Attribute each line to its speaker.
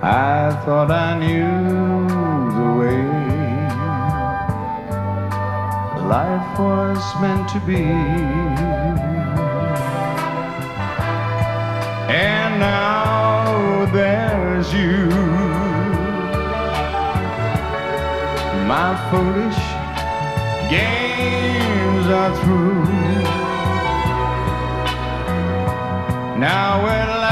Speaker 1: I thought I knew the way life was meant to be. And now there's you. My foolish games are through. Now at